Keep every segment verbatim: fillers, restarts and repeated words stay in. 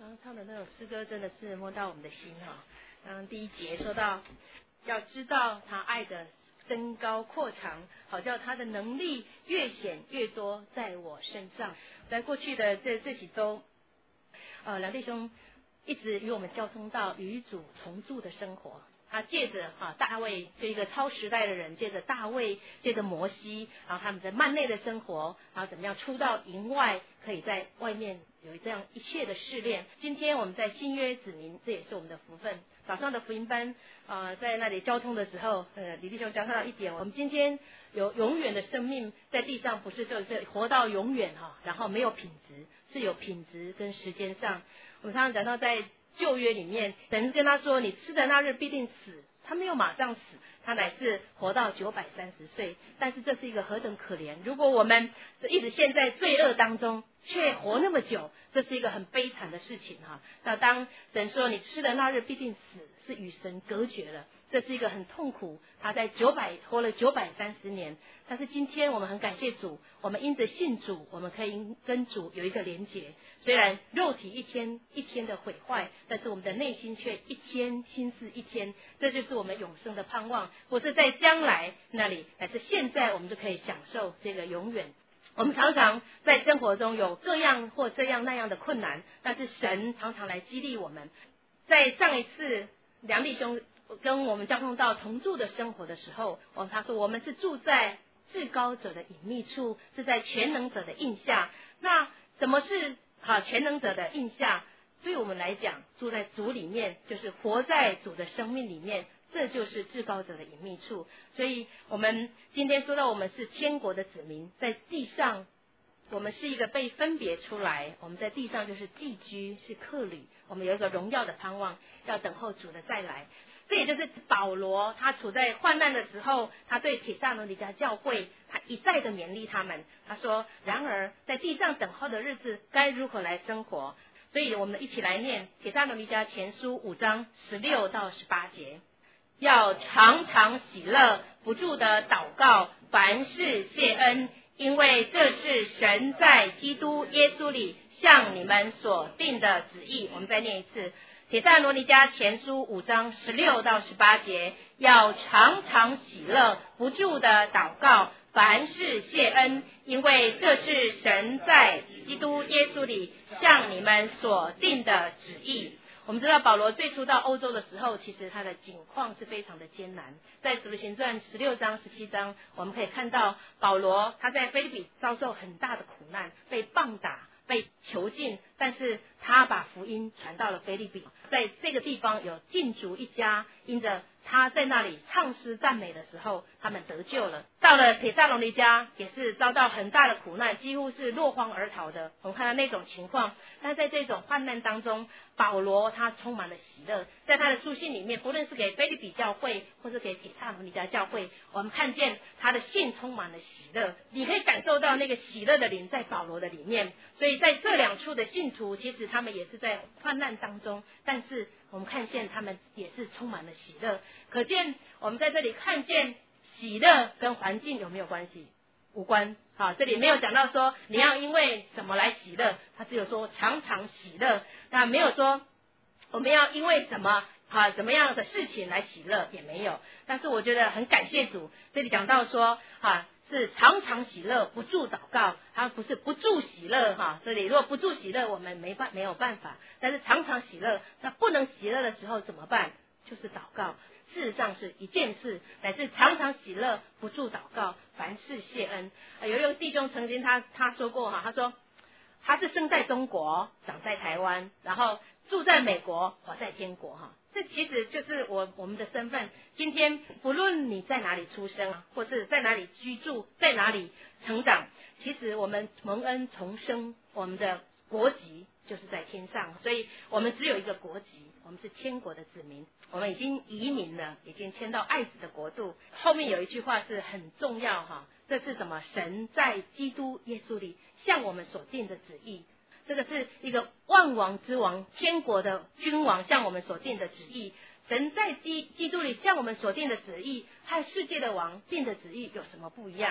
刚刚唱的那首诗歌真的是摸到我们的心哈。刚刚第一节说到，要知道他爱的增高扩长，好叫他的能力越显越多在我身上。在过去的这这几周，呃，梁弟兄一直与我们交通到与主同住的生活。他借着啊大卫这一个超时代的人，借着大卫，借着摩西，然后他们在幔内的生活，然后怎么样出到营外，可以在外面有这样一切的试炼。今天我们在新约子民，这也是我们的福分。早上的福音班，呃，在那里交通的时候，呃，李弟兄讲到一点，我们今天有永远的生命在地上，不是就是活到永远哈，然后没有品质，是有品质跟时间上。我们常常讲到在旧约里面，神跟他说：“你吃的那日必定死。”他没有马上死，他乃是活到九百三十岁。但是这是一个何等可怜！如果我们一直陷在罪恶当中，却活那么久，这是一个很悲惨的事情哈。那当神说你吃的那日必定死，是与神隔绝了，这是一个很痛苦。他在九百活了九百三十年，但是今天我们很感谢主，我们因着信主，我们可以跟主有一个连结。虽然肉体一天一天的毁坏，但是我们的内心却一天心思一天，这就是我们永生的盼望。不是在将来那里，乃是现在我们就可以享受这个永远。我们常常在生活中有各样或这样那样的困难，但是神常常来激励我们。在上一次梁弟兄跟我们交通到同住的生活的时候，哦，他说我们是住在至高者的隐秘处，是在全能者的印下。那什么是好全能者的印下？对我们来讲，住在主里面，就是活在主的生命里面，这就是至高者的隐秘处。所以我们今天说到我们是天国的子民，在地上我们是一个被分别出来，我们在地上就是寄居，是客旅，我们有一个荣耀的盼望，要等候主的再来。这也就是保罗他处在患难的时候，他对帖撒罗尼迦教会他一再的勉励他们，他说然而在地上等候的日子该如何来生活。所以我们一起来念帖撒罗尼迦前书五章十六到十八节，要常常喜乐，不住的祷告，凡事谢恩，因为这是神在基督耶稣里向你们所定的旨意。我们再念一次帖撒罗尼迦前书五章十六到十八节，要常常喜乐，不住的祷告，凡事谢恩，因为这是神在基督耶稣里向你们所定的旨意。我们知道保罗最初到欧洲的时候，其实他的境况是非常的艰难。在使徒行传十六章十七章，我们可以看到保罗他在腓立比遭受很大的苦难，被棒打，被囚禁，但是他把福音传到了腓立比。在这个地方有禁足一家，因着他在那里唱诗赞美的时候，他们得救了。到了帖撒罗尼迦也是遭到很大的苦难，几乎是落荒而逃的。我们看到那种情况，但在这种患难当中，保罗他充满了喜乐。在他的书信里面，不论是给腓立比教会或是给帖撒罗尼迦教会，我们看见他的信充满了喜乐，你可以感受到那个喜乐的灵在保罗的里面。所以在这两处的信徒，其实他们也是在患难当中，但是我们看见他们也是充满了喜乐。可见我们在这里看见喜乐跟环境有没有关系？无关。好，这里没有讲到说你要因为什么来喜乐，他只有说常常喜乐，那没有说我们要因为什么啊怎么样的事情来喜乐，也没有。但是我觉得很感谢主，这里讲到说啊是常常喜乐，不住祷告，它不是不住喜乐哈。这里如果不住喜乐，我们没办没有办法，但是常常喜乐，那不能喜乐的时候怎么办？就是祷告。事实上是一件事，乃是常常喜乐，不住祷告，凡事谢恩。有一个弟兄曾经他他说过哈，他说他是生在中国，长在台湾，然后住在美国，活在天国哈。这其实就是我我们的身份。今天不论你在哪里出生，或是在哪里居住，在哪里成长，其实我们蒙恩重生，我们的国籍就是在天上，所以我们只有一个国籍，我们是天国的子民，我们已经移民了，已经迁到爱子的国度。后面有一句话是很重要哈，这是什么？神在基督耶稣里向我们所定的旨意。这个是一个万王之王，天国的君王向我们所定的旨意。神在基基督里向我们所定的旨意和世界的王定的旨意有什么不一样？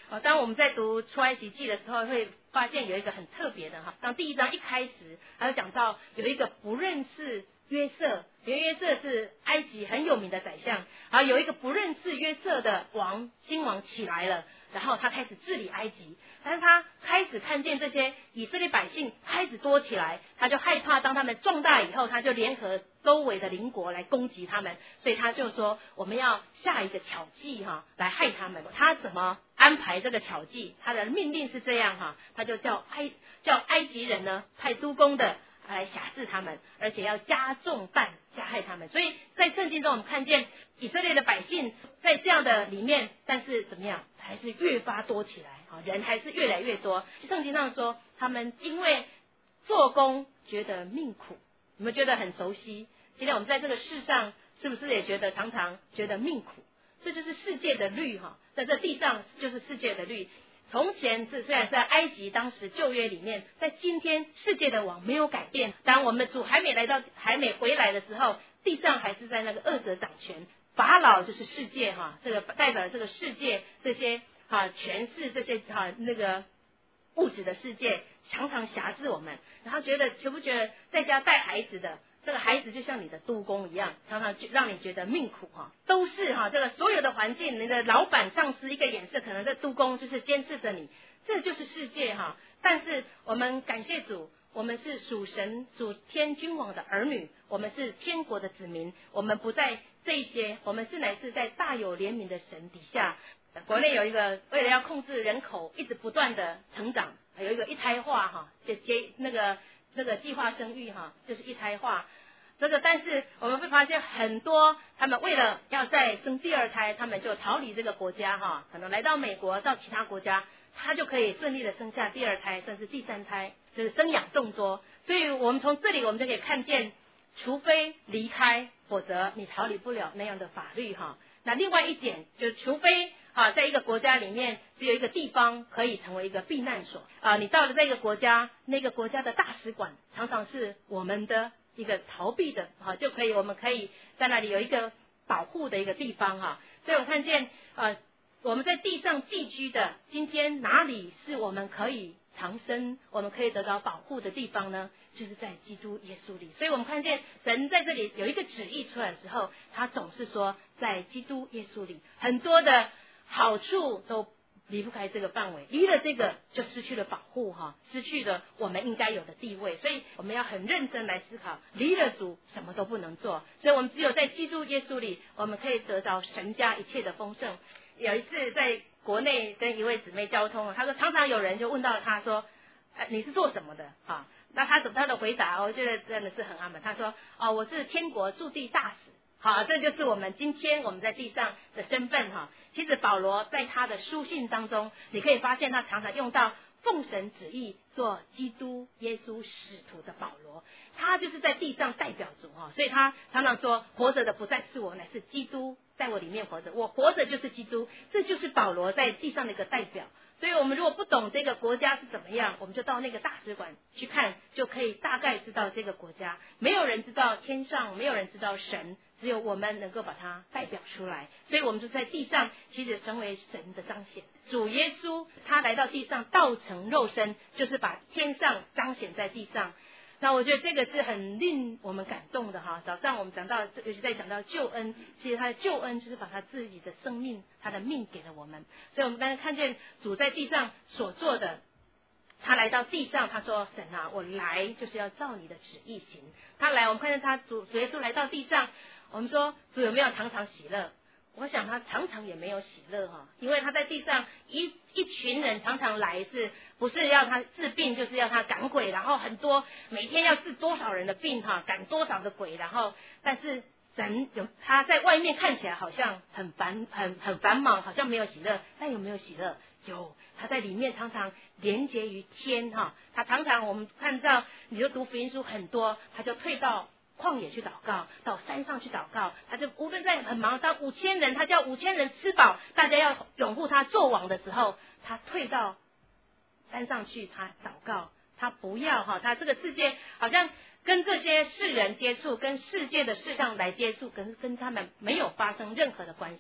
哦，当我们在读出埃及记的时候，会发现有一个很特别的哈。当第一章一开始，他就讲到有一个不认识约瑟，因为约瑟是埃及很有名的宰相，然后有一个不认识约瑟的王新王起来了，然后他开始治理埃及。但是他开始看见这些以色列百姓开始多起来，他就害怕，当他们壮大以后，他就联合周围的邻国来攻击他们，所以他就说我们要下一个巧计哈，来害他们。他怎么安排这个巧计？他的命令是这样哈，他就叫埃叫埃及人呢派督工的来辖制他们，而且要加重担加害他们。所以在圣经中我们看见以色列的百姓在这样的里面，但是怎么样还是越发多起来，人还是越来越多。圣经上说他们因为做工觉得命苦，你们觉得很熟悉？今天我们在这个世上是不是也觉得常常觉得命苦？这就是世界的律哈，在这地上就是世界的律。从前是虽然在埃及当时旧约里面，在今天世界的网没有改变。当我们的主还没来到还没回来的时候，地上还是在那个恶者掌权，法老就是世界哈，这个代表了这个世界这些哈权势这些哈那个物质的世界常常辖制我们。然后觉得觉不觉得在家带孩子的这个孩子就像你的督工一样，常常让你觉得命苦哈，都是哈这个所有的环境，你的老板上司一个眼色，可能这督工就是监视着你，这就是世界哈。但是我们感谢主，我们是属神属天君王的儿女，我们是天国的子民，我们不在这些，我们是乃是在大有怜悯的神底下。国内有一个为了要控制人口一直不断的成长，有一个一胎化哈，接接那个那个计划生育哈，就是一胎化。这个但是我们会发现很多他们为了要再生第二胎，他们就逃离这个国家哈，可能来到美国到其他国家，他就可以顺利的生下第二胎甚至第三胎，就是生养众多。所以我们从这里我们就可以看见，除非离开，否则你逃离不了那样的法律哈。那另外一点就除非啊，在一个国家里面只有一个地方可以成为一个避难所啊，你到了这个国家，那个国家的大使馆常常是我们的一个逃避的哈，就可以我们可以在那里有一个保护的一个地方哈。所以我看见呃我们在地上寄居的，今天哪里是我们可以藏身，我们可以得到保护的地方呢？就是在基督耶稣里。所以我们看见神在这里有一个旨意出来的时候，他总是说在基督耶稣里，很多的好处都离不开这个范围，离了这个就失去了保护哈，失去了我们应该有的地位。所以我们要很认真来思考，离了主什么都不能做。所以我们只有在基督耶稣里，我们可以得到神家一切的丰盛。有一次在国内跟一位姊妹交通，他说常常有人就问到他说，呃、你是做什么的哈？那他他的回答我觉得真的是很阿门。他说哦，我是天国驻地大使。好，这就是我们今天我们在地上的身份哈。其实保罗在他的书信当中，你可以发现他常常用到奉神旨意做基督耶稣使徒的保罗，他就是在地上代表主哈，所以他常常说活着的不再是我，乃是基督在我里面活着，我活着就是基督，这就是保罗在地上的一个代表。所以我们如果不懂这个国家是怎么样，我们就到那个大使馆去看，就可以大概知道这个国家。没有人知道天上，没有人知道神，只有我们能够把它代表出来。所以我们就在地上其实成为神的彰显。主耶稣他来到地上道成肉身，就是把天上彰显在地上。那我觉得这个是很令我们感动的哈。早上我们讲到，尤其在讲到救恩，其实他的救恩就是把他自己的生命，他的命给了我们。所以我们刚才看见主在地上所做的，他来到地上，他说神啊，我来就是要照你的旨意行。他来，我们看见他主主耶稣来到地上，我们说主有没有常常喜乐？我想他常常也没有喜乐哈，因为他在地上一一群人常常来，是不是要他治病，就是要他赶鬼，然后很多每天要治多少人的病哈，赶多少的鬼，然后但是神有他在外面看起来好像很繁很很繁忙，好像没有喜乐，但有没有喜乐？有，他在里面常常连结于天哈，他常常我们看到，你就读福音书很多，他就退到旷野去祷告，到山上去祷告，他就无论在很忙，当五千人，他叫五千人吃饱，大家要拥护他做王的时候，他退到山上去，他祷告，他不要哈，他这个世界好像跟这些世人接触，跟世界的事上来接触，跟跟他们没有发生任何的关系。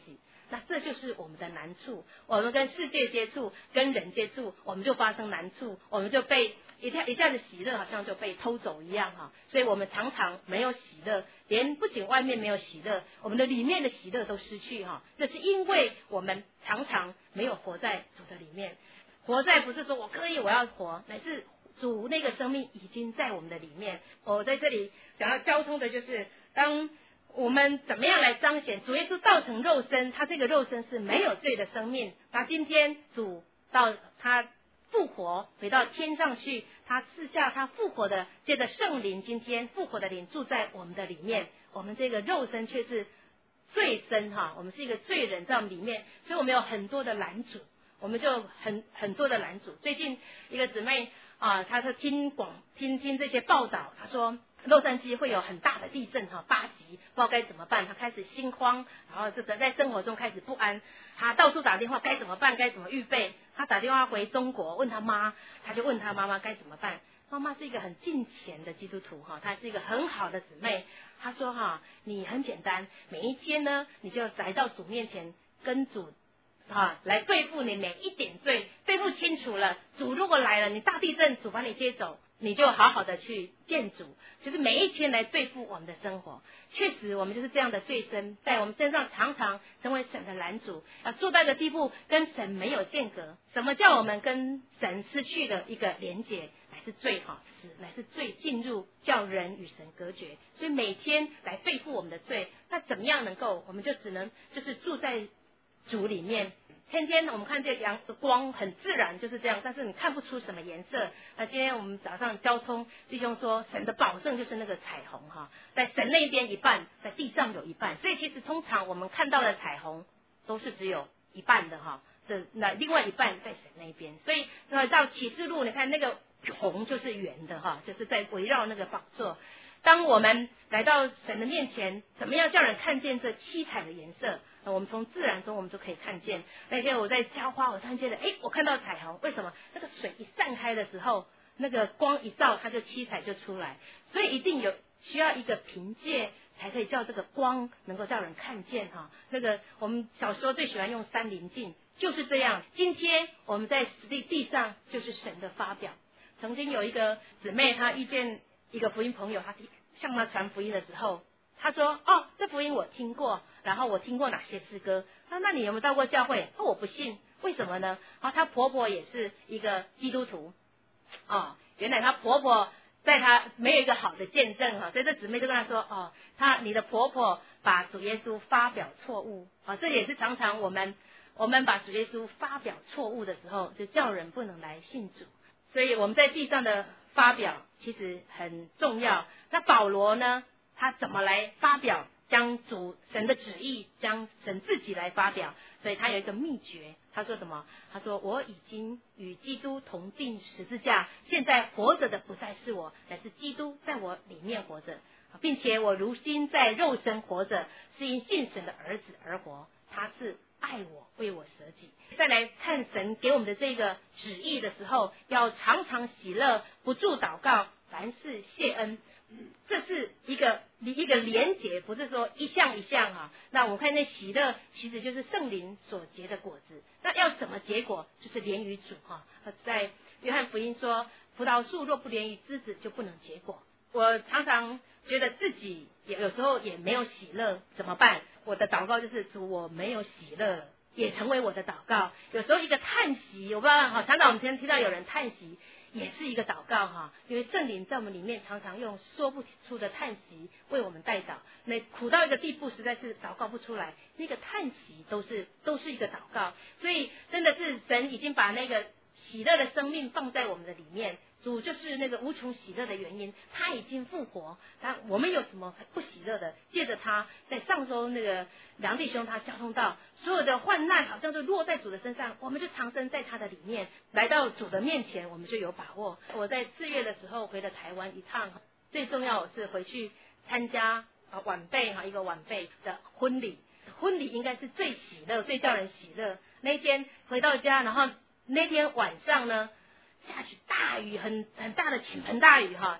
那这就是我们的难处。我们跟世界接触，跟人接触，我们就发生难处，我们就被一下一下子喜乐好像就被偷走一样哈。所以我们常常没有喜乐，连不仅外面没有喜乐，我们的里面的喜乐都失去哈。这是因为我们常常没有活在主的里面。活在不是说我可以我要活，乃是主那个生命已经在我们的里面。我在这里想要交通的就是，当我们怎么样来彰显主耶稣道成肉身，他这个肉身是没有罪的生命。他今天主到他复活回到天上去，他赐下他复活的借着圣灵，今天复活的灵住在我们的里面，我们这个肉身却是罪身哈，我们是一个罪人在我们里面，所以我们有很多的拦阻，我们就很很多的拦阻。最近一个姊妹啊，她是听广听听这些报道，她说洛杉矶会有很大的地震哈，八级，不知道该怎么办，她开始心慌，然后这个在生活中开始不安，她到处打电话该怎么办，该怎么预备。她打电话回中国问她妈，她就问她妈妈该怎么办。妈妈是一个很敬虔的基督徒哈，她是一个很好的姊妹。她说哈，你很简单，每一天呢，你就来到主面前，跟主啊来对付你每一点罪，对付清楚了，主如果来了，你大地震，主把你接走，你就好好的去见主，就是每一天来对付我们的生活。确实我们就是这样的罪身，在我们身上常常成为神的拦阻，要做到一个地步，跟神没有间隔。什么叫我们跟神失去的一个连结？乃是罪哈，死乃是罪进入，叫人与神隔绝。所以每天来对付我们的罪，那怎么样能够？我们就只能就是住在主里面。天天我们看这阳光很自然就是这样，但是你看不出什么颜色。那今天我们早上交通弟兄说，神的保证就是那个彩虹哈，在神那边一半，在地上有一半。所以其实通常我们看到的彩虹都是只有一半的哈，这那另外一半在神那边。所以到启示录，你看那个红就是圆的哈，就是在围绕那个宝座。当我们来到神的面前，怎么样叫人看见这七彩的颜色？我们从自然中我们就可以看见。那天我在浇花，我看见了，哎，我看到彩虹。为什么？那个水一散开的时候，那个光一照，它就七彩就出来。所以一定有需要一个凭借，才可以叫这个光能够叫人看见哈。那个我们小时候最喜欢用三棱镜，就是这样。今天我们在实地地上就是神的发表。曾经有一个姊妹，她遇见一个福音朋友，她向她传福音的时候，她说：“哦，这福音我听过，然后我听过哪些诗歌？那那你有没有到过教会？哦，我不信，为什么呢？啊，她婆婆也是一个基督徒，哦，原来她婆婆在她没有一个好的见证哈，所以这姊妹就跟她说：哦，她你的婆婆把主耶稣发表错误啊，这也是常常我们我们把主耶稣发表错误的时候，就叫人不能来信主。所以我们在地上的发表其实很重要。那保罗呢？他怎么来发表？将主神的旨意，将神自己来发表。所以他有一个秘诀。他说什么？他说：我已经与基督同定十字架，现在活着的不再是我，乃是基督在我里面活着，并且我如今在肉身活着，是因信神的儿子而活。他是爱我，为我舍己。再来看神给我们的这个旨意的时候，要常常喜乐，不住祷告，凡事谢恩。这是一个一个连结，不是说一项一项啊。那我们看那喜乐，其实就是圣灵所结的果子。那要怎么结果？就是连于主哈。在约翰福音说，葡萄树若不连于枝子，就不能结果。我常常觉得自己也有时候也没有喜乐，怎么办？我的祷告就是主，我没有喜乐，也成为我的祷告。有时候一个叹息，我不知道哈，常常我们听到有人叹息，也是一个祷告哈。因为圣灵在我们里面常常用说不出的叹息为我们代祷，那苦到一个地步，实在是祷告不出来，那个叹息都是都是一个祷告。所以真的是神已经把那个喜乐的生命放在我们的里面。主就是那个无穷喜乐的原因，他已经复活。那我们有什么不喜乐的？借着他，在上周那个梁弟兄他交通到所有的患难，好像就落在主的身上，我们就藏身在他的里面，来到主的面前，我们就有把握。我在四月的时候回了台湾一趟，最重要是回去参加啊晚辈哈一个晚辈的婚礼，婚礼应该是最喜乐、最叫人喜乐。那天回到家，然后那天晚上呢，下起大雨，很很大的倾盆大雨哈。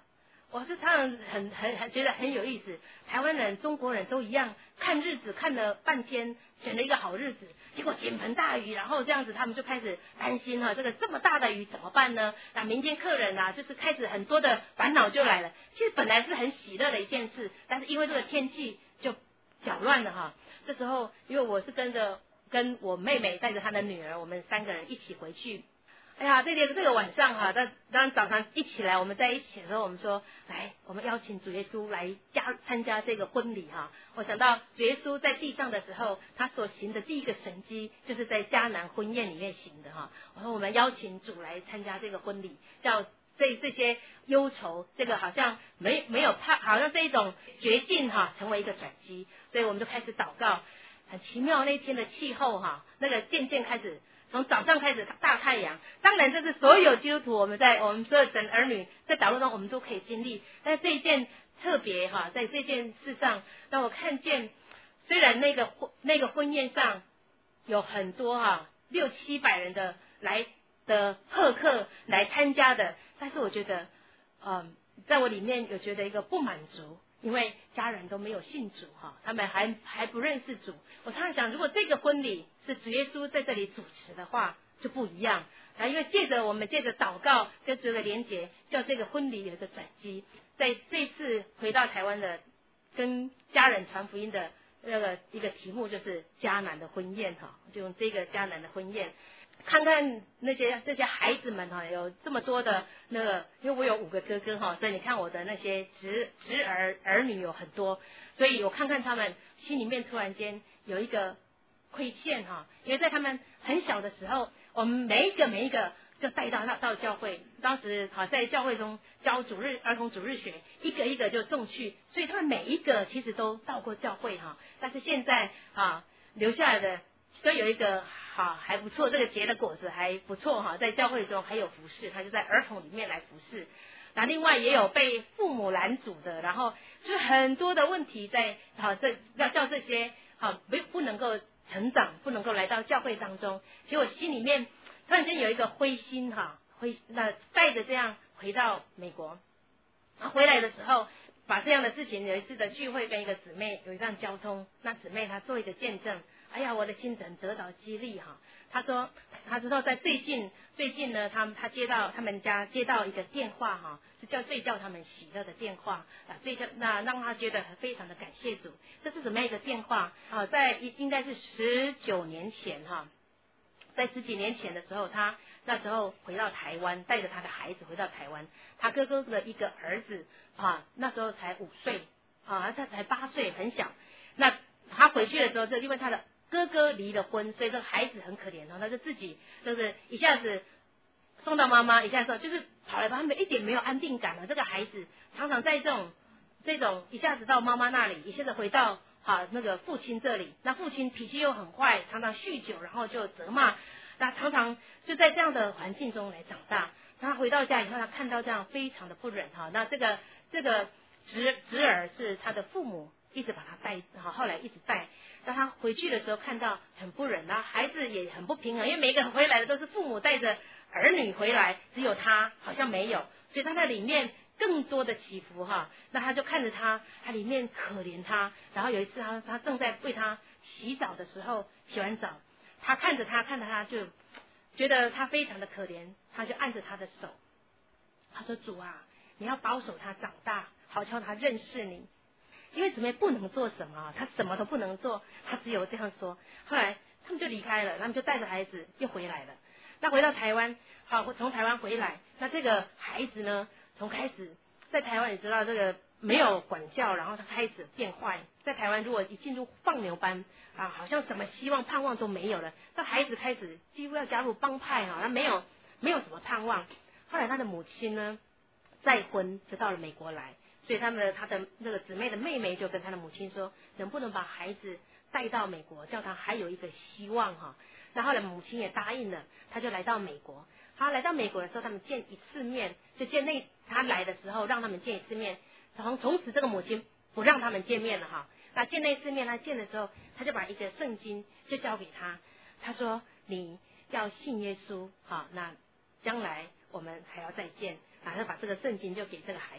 我是常常很很很觉得很有意思，台湾人、中国人都一样，看日子看了半天，选了一个好日子，结果倾盆大雨，然后这样子他们就开始担心哈、啊，这个这么大的雨怎么办呢？那明天客人啊，就是开始很多的烦恼就来了。其实本来是很喜乐的一件事，但是因为这个天气就搅乱了哈、啊。这时候因为我是跟着跟我妹妹带着她的女儿，我们三个人一起回去。哎呀，这个这个晚上哈、啊，当当早上一起来，我们在一起的时候，我们说来，我们邀请主耶稣来加参加这个婚礼哈、啊。我想到主耶稣在地上的时候，他所行的第一个神迹，就是在迦南婚宴里面行的哈、啊。我说我们邀请主来参加这个婚礼，叫这这些忧愁，这个好像没没有怕，好像这一种绝境哈、啊，成为一个转机，所以我们就开始祷告。很奇妙，那天的气候哈、啊，那个渐渐开始。从早上开始大太阳，当然这是所有基督徒我们在我们所有神儿女在祷告中我们都可以经历，但是这一件特别哈，在这件事上让我看见，虽然那个那个婚宴上有很多哈六七百人的来的贺客来参加的，但是我觉得嗯，在我里面有觉得一个不满足，因为家人都没有信主哈，他们还还不认识主。我常常想，如果这个婚礼是主耶稣在这里主持的话，就不一样啊。因为借着我们借着祷告跟主的连结，叫这个婚礼有一个转机。在这次回到台湾的跟家人传福音的那个一个题目就是迦南的婚宴哈，就用这个迦南的婚宴。看看那些这些孩子们哈，有这么多的那个，因为我有五个哥哥哈，所以你看我的那些侄侄儿儿女有很多，所以我看看他们心里面突然间有一个亏欠哈，因为在他们很小的时候，我们每一个每一个就带到到教会，当时哈在教会中教主日儿童主日学，一个一个就送去，所以他们每一个其实都到过教会哈，但是现在啊留下来的都有一个。好，还不错，这个结的果子还不错哈，在教会中还有服侍，他就在儿童里面来服侍。那另外也有被父母拦阻的，然后就是很多的问题在好，这要叫这些好不不能够成长，不能够来到教会当中。结果心里面突然间有一个灰心哈，灰那带着这样回到美国，回来的时候把这样的事情有一次的聚会跟一个姊妹有一段交通，那姊妹她做一个见证。哎呀，我的心神得到激励哈！他说，他知道在最近最近呢，他们他接到他们家接到一个电话哈，是叫最叫他们喜乐的电话啊，最叫那让他觉得非常的感谢主。这是怎么样一个电话啊？在应该是十九年前哈，在十几年前的时候，他那时候回到台湾，带着他的孩子回到台湾，他哥哥的一个儿子啊，那时候才五岁啊，他才八岁，很小。那他回去的时候，是因为他的哥哥离了婚，所以这个孩子很可怜哦，他就自己就是一下子送到妈妈，一下子就是跑来跑去，一点没有安定感了。这个孩子常常在这种这种一下子到妈妈那里，一下子回到啊那个父亲这里，那父亲脾气又很坏，常常酗酒，然后就责骂，那常常就在这样的环境中来长大。他回到家以后，他看到这样非常的不忍哈。那这个这个侄侄儿是他的父母一直把他带，好后来一直带。当他回去的时候，看到很不忍，然后孩子也很不平衡，因为每个人回来的都是父母带着儿女回来，只有他好像没有，所以他在里面更多的起伏哈。那他就看着他，他里面可怜他。然后有一次他他正在为他洗澡的时候，洗完澡，他看着他看着他就觉得他非常的可怜，他就按着他的手，他说：“主啊，你要保守他长大，好叫他认识你。”因为姊妹不能做什么，他什么都不能做，他只有这样说。后来他们就离开了，他们就带着孩子又回来了。那回到台湾，好，从台湾回来，那这个孩子呢，从开始在台湾也知道这个没有管教，然后他开始变坏。在台湾如果一进入放牛班啊，好像什么希望盼望都没有了。到孩子开始几乎要加入帮派哈，他没有没有什么盼望。后来他的母亲呢再婚，就到了美国来。所以他们的他的那个姊妹的妹妹就跟他的母亲说，能不能把孩子带到美国，叫他还有一个希望哈。然后呢，母亲也答应了，他就来到美国。他来到美国的时候，他们见一次面，就见那他来的时候让他们见一次面，从从此这个母亲不让他们见面了哈。那见那次面，他见的时候，他就把一个圣经就交给他，他说你要信耶稣哈，那将来我们还要再见，然后把这个圣经就给这个孩子。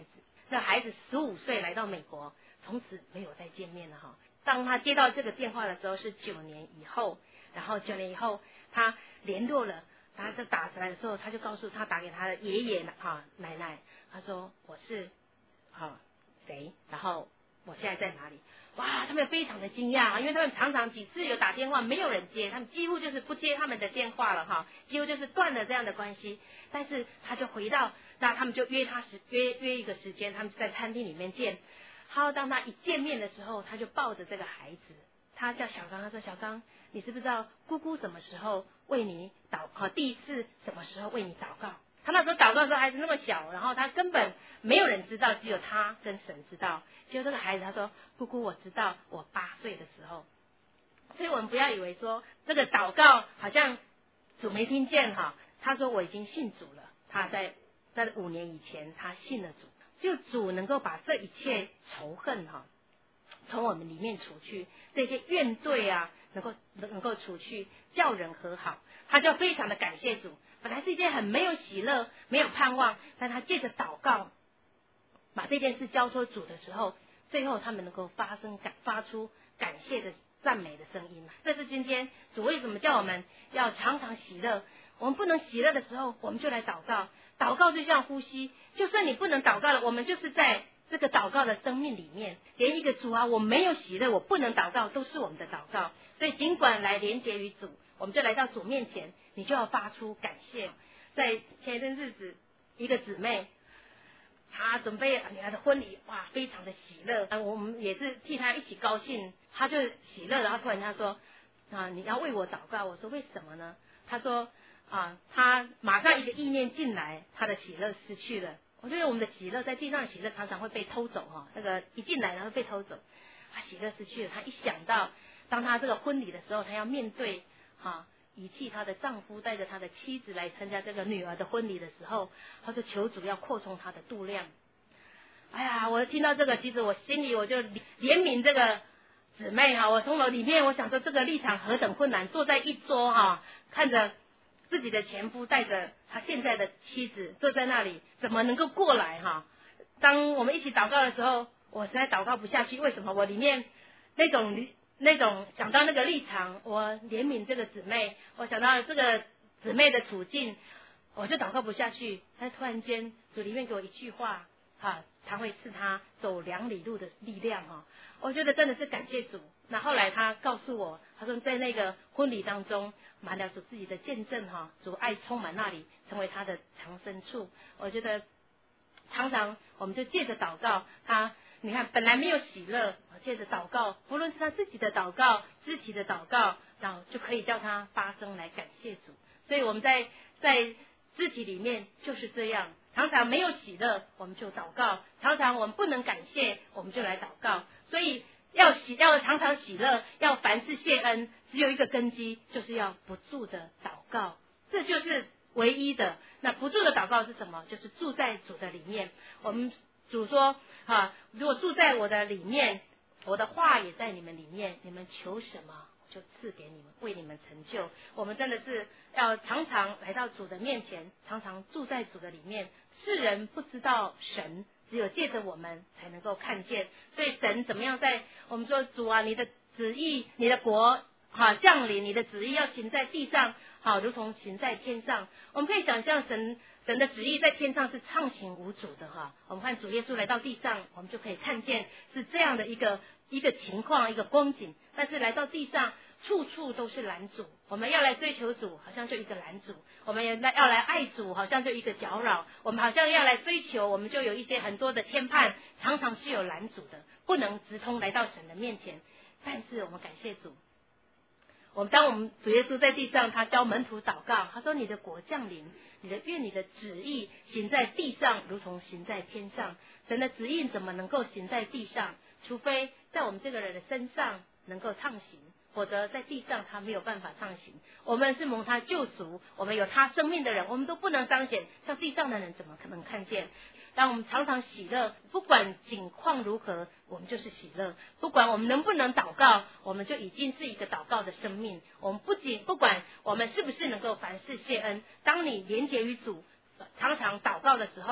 那孩子十五岁来到美国，从此没有再见面了哈。当他接到这个电话的时候是九年以后，然后九年以后他联络了，他就打出来的时候，他就告诉他打给他的爷爷哈奶奶，他说我是啊谁，然后我现在在哪里。哇，他们非常的惊讶，因为他们常常几次有打电话没有人接，他们几乎就是不接他们的电话了哈，几乎就是断了这样的关系。但是他就回到，那他们就约他时约约一个时间，他们就在餐厅里面见。然后当他一见面的时候，他就抱着这个孩子，他叫小刚，他说小刚，你知不知道姑姑什么时候为你祷啊？第一次什么时候为你祷告？他那时候祷告的时候孩子那么小，然后他根本没有人知道，只有他跟神知道。结果这个孩子他说，姑姑我知道，我八岁的时候。所以我们不要以为说这个祷告好像主没听见哈。他说我已经信主了，他在在五年以前他信了主，就主能够把这一切仇恨哈从我们里面除去，这些怨怼啊能够能够除去，叫人和好，他就非常的感谢主。本来是一件很没有喜乐没有盼望，但他借着祷告把这件事交托主的时候，最后他们能够发生感发出感谢的赞美的声音。这是今天主为什么叫我们要常常喜乐。我们不能喜乐的时候，我们就来祷告。祷告就像呼吸，就算你不能祷告了，我们就是在这个祷告的生命里面，连一个主啊，我没有喜乐，我不能祷告，都是我们的祷告。所以尽管来连结于主，我们就来到主面前，你就要发出感谢。在前一阵日子，一个姊妹，她准备女儿的婚礼，哇，非常的喜乐，我们也是替她一起高兴。她就喜乐，然后突然她说啊，你要为我祷告。我说为什么呢？她说啊，她马上一个意念进来，她的喜乐失去了。我觉得我们的喜乐在地上的喜乐常常会被偷走哈，那个一进来然后被偷走，她喜乐失去了。她一想到当她这个婚礼的时候，她要面对啊遗弃她的丈夫，带着她的妻子来参加这个女儿的婚礼的时候，她说求主要扩充她的度量。哎呀，我听到这个，其实我心里我就怜悯这个姊妹哈，我从我里面我想说这个立场何等困难，坐在一桌哈，看着自己的前夫带着他现在的妻子坐在那里，怎么能够过来哈？当我们一起祷告的时候，我实在祷告不下去。为什么？我里面那种那种想到那个立场，我怜悯这个姊妹，我想到这个姊妹的处境，我就祷告不下去。但突然间主里面给我一句话哈，他会赐他走两里路的力量哈。我觉得真的是感谢主。那后来他告诉我，他说在那个婚礼当中满了主自己的见证哈，主爱充满那里，成为他的藏身处。我觉得常常我们就借着祷告，他你看本来没有喜乐，借着祷告，不论是他自己的祷告、肢体的祷告，然后就可以叫他发声来感谢主。所以我们在在肢体里面就是这样，常常没有喜乐我们就祷告，常常我们不能感谢我们就来祷告。所以要喜要常常喜乐，要凡事谢恩，只有一个根基，就是要不住的祷告，这就是唯一的。那不住的祷告是什么？就是住在主的里面。我们主说啊，如果住在我的里面，我的话也在你们里面，你们求什么就赐给你们，为你们成就。我们真的是要常常来到主的面前，常常住在主的里面。世人不知道神，只有借着我们才能够看见。所以神怎么样在我们说主啊，你的旨意，你的国好降临，你的旨意要行在地上，好如同行在天上。我们可以想象神神的旨意在天上是畅行无阻的哈。我们看主耶稣来到地上，我们就可以看见是这样的一个一个情况，一个光景。但是来到地上，处处都是拦阻。我们要来追求主，好像就一个拦阻；我们也要来爱主，好像就一个搅扰；我们好像要来追求，我们就有一些很多的牵绊，常常是有拦阻的，不能直通来到神的面前。但是我们感谢主，我们当我们主耶稣在地上，他教门徒祷告，他说：“你的国降临，你的愿你的旨意行在地上，如同行在天上。”神的旨意怎么能够行在地上？除非在我们这个人的身上能够畅行，否则在地上他没有办法畅行。我们是蒙他救赎，我们有他生命的人，我们都不能彰显，像地上的人怎么可能看见？当我们常常喜乐，不管境况如何，我们就是喜乐；不管我们能不能祷告，我们就已经是一个祷告的生命。我们不仅不管我们是不是能够凡事谢恩，当你连结于主，常常祷告的时候，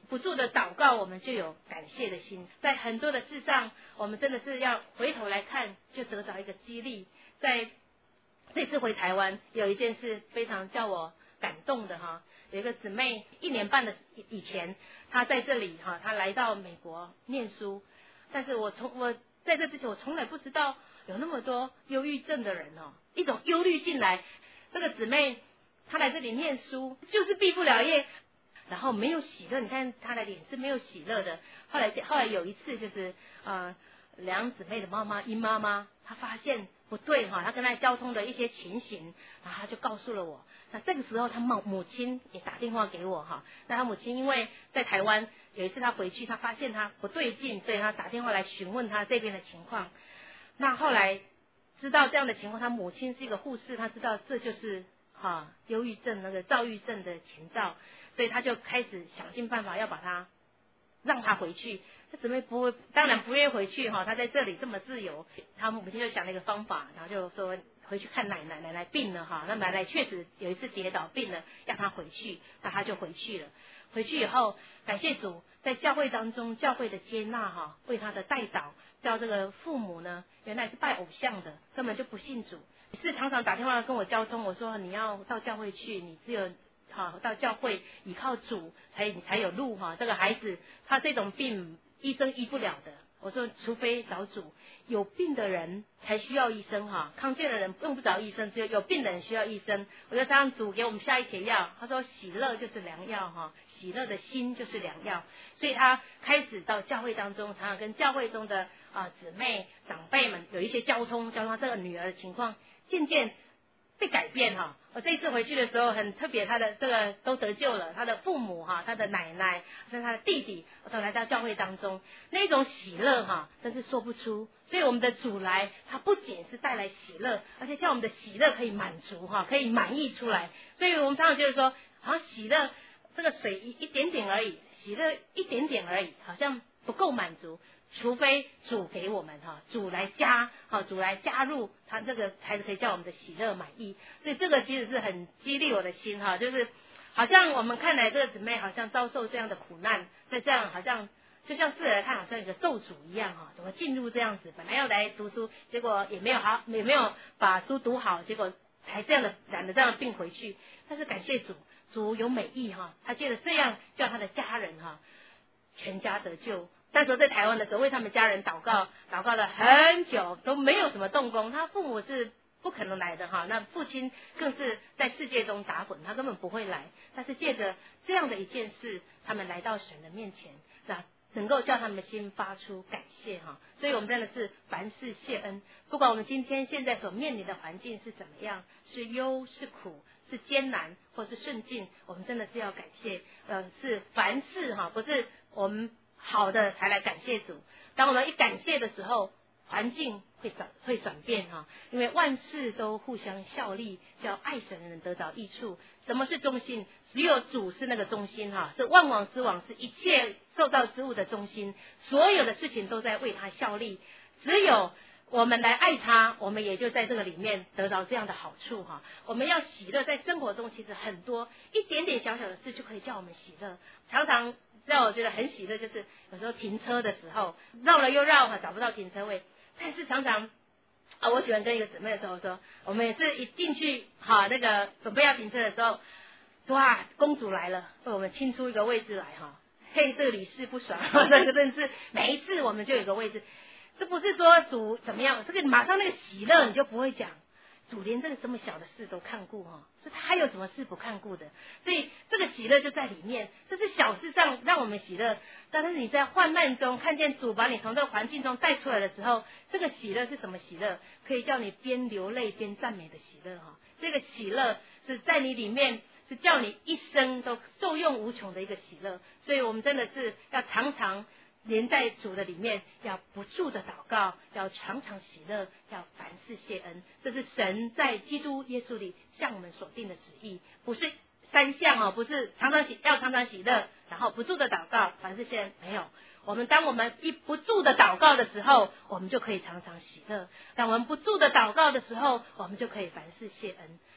不住的祷告，我们就有感谢的心。在很多的事上，我们真的是要回头来看，就得到一个激励。在这次回台湾，有一件事非常叫我感动的哈，有一个姊妹一年半的以前，她在这里哈，她来到美国念书，但是我从我在这之前，我从来不知道有那么多忧郁症的人哦，一种忧虑进来。这个姊妹她来这里念书，就是毕不了业，然后没有喜乐，你看她的脸是没有喜乐的。后来后来有一次就是呃两姊妹的妈妈殷妈妈，她发现不对哈，她跟她交通的一些情形，然后她就告诉了我。那这个时候她母母亲也打电话给我哈，那她母亲因为在台湾，有一次她回去，她发现她不对劲，所以她打电话来询问她这边的情况。那后来知道这样的情况，她母亲是一个护士，她知道这就是哈忧郁症那个躁郁症的前兆，所以她就开始想尽办法要把她让她回去。她姊妹不会，当然不愿意回去哈，她在这里这么自由，她母亲就想了一个方法，然后就说回去看奶奶，奶奶病了哈，那奶奶确实有一次跌倒病了，让她回去，那她就回去了。回去以后，感谢主，在教会当中，教会的接纳哈，为她的代祷，叫这个父母呢，原来是拜偶像的，根本就不信主，是常常打电话跟我交通，我说你要到教会去，你只有好到教会依靠主，才你才有路哈。这个孩子他这种病，医生医不了的。我说除非找主，有病的人才需要医生哈，康健的人用不着医生，只有有病的人需要医生。我就让主给我们下一帖药，他说喜乐就是良药哈，喜乐的心就是良药。所以他开始到教会当中，常常跟教会中的啊姊妹长辈们有一些交通，交通这个女儿的情况渐渐被改变哈。我这一次回去的时候很特别，他的这个都得救了，他的父母哈，他的奶奶甚至他的弟弟都来到教会当中，那种喜乐哈真是说不出。所以我们的主来，他不仅是带来喜乐，而且叫我们的喜乐可以满足哈，可以满溢出来。所以我们常常就是说，好像喜乐这个水一一点点而已，喜乐一点点而已，好像不够满足。除非主给我们哈，主来加哈，主来加入，他这个才是可以叫我们的喜乐满意。所以这个其实是很激励我的心哈，就是好像我们看来这个姊妹好像遭受这样的苦难，在这样好像就像是她好像一个咒诅一样哈，怎么进入这样子？本来要来读书，结果也没有好，也没有把书读好，结果才这样的染了这样的病回去。但是感谢主，主有美意哈，他借着这样叫他的家人哈，全家得救。那时候在台湾的时候，为他们家人祷告，祷告了很久都没有什么动工。他父母是不可能来的哈，那父亲更是在世界中打滚，他根本不会来。但是借着这样的一件事，他们来到神的面前，那能够叫他们的心发出感谢哈。所以我们真的是凡事谢恩，不管我们今天现在所面临的环境是怎么样，是忧是苦是艰难或是顺境，我们真的是要感谢，呃，是凡事哈，不是我们好的才来感谢主。当我们一感谢的时候，环境会转会转变哈，因为万事都互相效力，叫爱神的人得着益处。什么是中心？只有主是那个中心哈，是万王之王，是一切受造之物的中心，所有的事情都在为他效力。只有我们来爱他，我们也就在这个里面得到这样的好处哈。我们要喜乐，在生活中其实很多一点点小小的事就可以叫我们喜乐。常常让我觉得很喜乐，就是有时候停车的时候绕了又绕哈，找不到停车位。但是常常啊，我喜欢跟一个姊妹的时候说，我们也是一进去哈，那个准备要停车的时候，哇，公主来了，为我们清出一个位置来哈。嘿，这个屡试不爽，这个真是每一次我们就有一个位置。这不是说主怎么样，这个马上那个喜乐你就不会讲，主连这个这么小的事都看顾哈，所以他还有什么事不看顾的？所以这个喜乐就在里面，这是小事上让我们喜乐。但是你在患难中看见主把你从这个环境中带出来的时候，这个喜乐是什么喜乐？可以叫你边流泪边赞美的喜乐哈。这个喜乐是在你里面，是叫你一生都受用无穷的一个喜乐。所以我们真的是要常常连在主的里面，要不住的祷告，要常常喜乐，要凡事谢恩。这是神在基督耶稣里向我们所定的旨意，不是三项哦，不是常常喜要常常喜乐，然后不住的祷告，凡事谢恩，没有。我们当我们一不住的祷告的时候，我们就可以常常喜乐；当我们不住的祷告的时候，我们就可以凡事谢恩。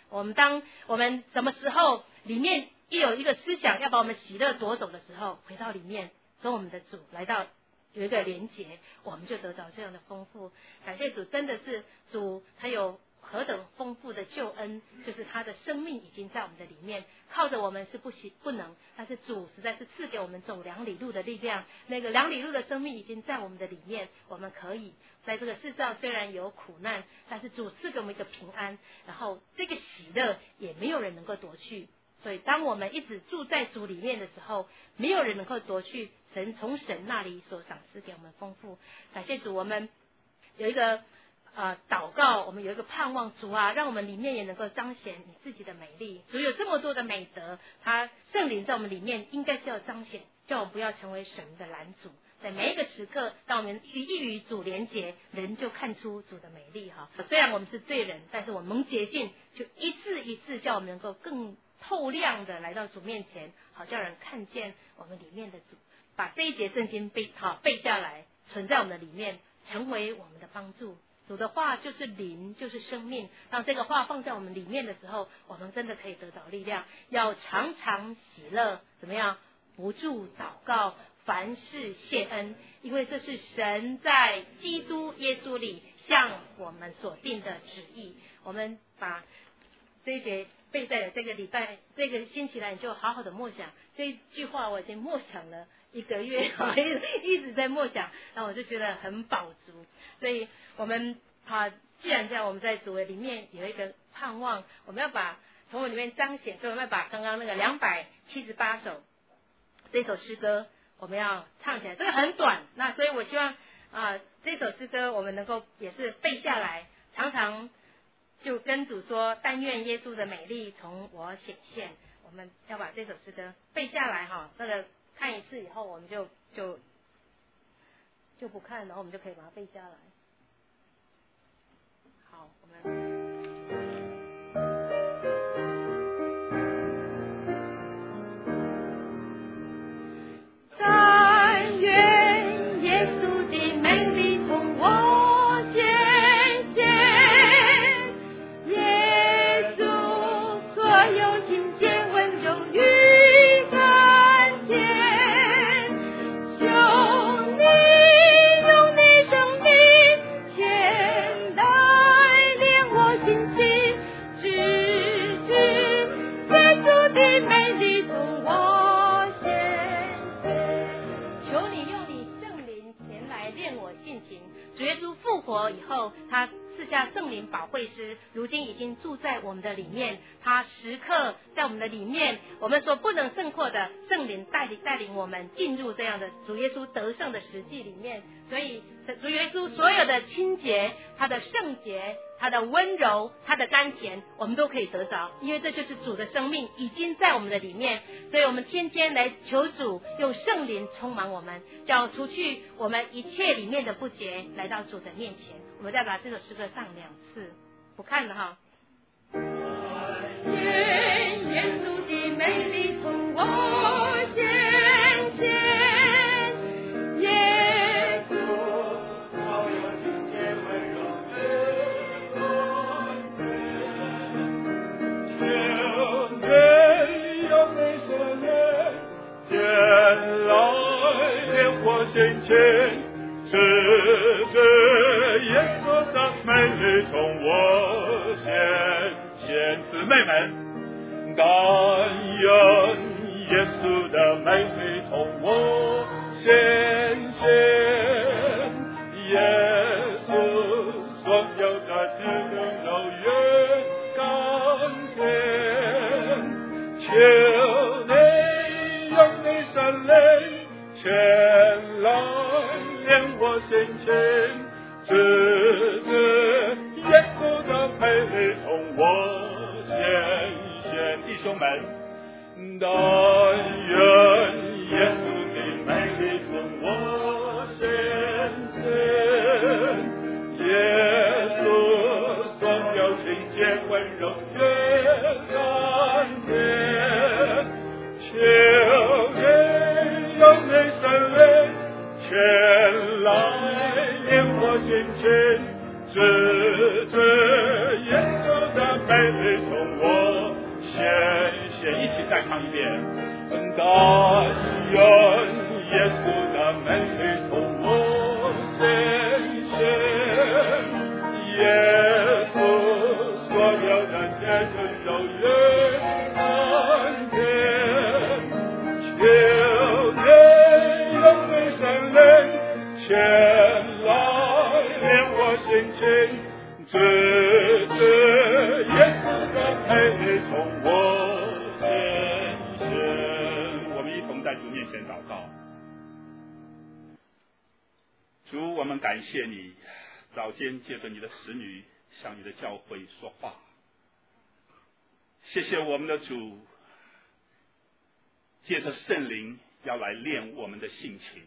我们当我们什么时候里面一有一个思想要把我们喜乐夺走的时候，回到里面跟我们的主来到有一个连结，我们就得到这样的丰富。感谢主，真的是主他有何等丰富的救恩，就是他的生命已经在我们的里面，靠着我们是不行不能，但是主实在是赐给我们走两里路的力量，那个两里路的生命已经在我们的里面，我们可以在这个世上虽然有苦难，但是主赐给我们一个平安，然后这个喜乐也没有人能够夺去。所以当我们一直住在主里面的时候，没有人能够夺去神从神那里所赏赐给我们丰富。感谢主，我们有一个呃祷告，我们有一个盼望，主啊，让我们里面也能够彰显你自己的美丽。主有这么多的美德，他圣灵在我们里面应该是要彰显，叫我们不要成为神的拦阻。在每一个时刻，当我们与一与主连结，人就看出主的美丽哈。虽然我们是罪人，但是我们蒙洁净，就一次一次叫我们能够更透亮的来到主面前，好叫人看见我们里面的主。把这一节圣经背好背下来，存在我们的里面，成为我们的帮助。主的话就是灵，就是生命。当这个话放在我们里面的时候，我们真的可以得到力量。要常常喜乐，怎么样？不住祷告，凡事谢恩，因为这是神在基督耶稣里向我们所定的旨意。我们把这一节背在了这个礼拜，这个星期来，你就好好的默想这一句话。我已经默想了一个月，一直在默想，然后我就觉得很饱足。所以我们啊，既然这样，我们在主的里面有一个盼望，我们要把从我里面彰显，所以我们要把刚刚那个两百七十八首这首诗歌，我们要唱起来。这个很短，那所以我希望啊，这首诗歌我们能够也是背下来，常常就跟主说，但愿耶稣的美丽从我显现。我们要把这首诗歌背下来哈，那个看一次以后，我们就就就不看，然后我们就可以把它背下来。好，我们。以后他赐下圣灵保惠师，如今已经住在我们的里面，他时刻在我们的里面，我们所不能胜过的圣灵带领带领我们进入这样的主耶稣得胜的实际里面。所以主耶稣所有的清洁，他的圣洁，他的温柔，他的甘甜，我们都可以得着，因为这就是主的生命已经在我们的里面。所以我们天天来求主用圣灵充满我们，叫除去我们一切里面的不洁，来到主的面前。我们再把这首诗歌上两次，不看了哈。愿耶稣的美丽从我显现，耶稣所有清洁温柔的全有美神人前来莲花显现，是这耶稣的美丽从我显现。姊妹们，但愿耶稣的美丽从我显现，耶稣所有的慈恩柔愿甘甜，求你用你圣灵前来令我显现，直至耶稣的美丽从我显现。弟兄们，但愿耶稣的美丽从我显现，耶稣所有清洁温柔越甘甜，求你用你圣灵前来令我显现，直至耶稣的美丽从我谢，一起再唱一遍。但愿耶稣的美丽从我身上，耶稣所有的见证都越看见，求天永为神灵前来连我心情，直至耶稣的美丽从我身上。我们一同在主面前祷告。主，我们感谢你早间借着你的使女向你的教会说话，谢谢我们的主借着圣灵要来练我们的性情。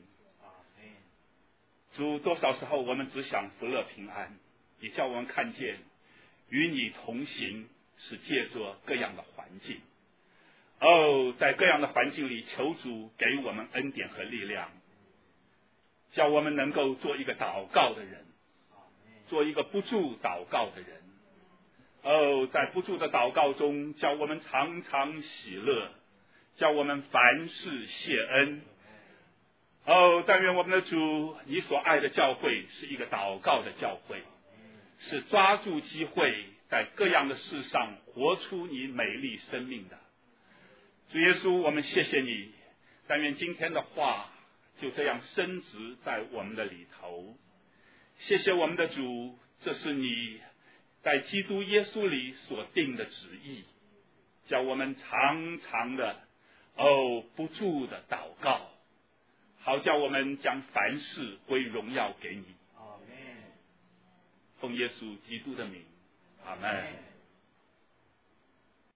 主，多少时候我们只想福乐平安，你叫我们看见与你同行是借着各样的环境。哦，在各样的环境里，求主给我们恩典和力量，叫我们能够做一个祷告的人，做一个不住祷告的人。哦，在不住的祷告中，叫我们常常喜乐，叫我们凡事谢恩。哦，但愿我们的主，你所爱的教会是一个祷告的教会，是抓住机会在各样的事上活出你美丽生命的。主耶稣，我们谢谢你，但愿今天的话就这样深植在我们的里头。谢谢我们的主，这是你在基督耶稣里所定的旨意，叫我们常常的哦不住的祷告，好叫我们将凡事归荣耀给你。奉耶稣基督的名，阿们。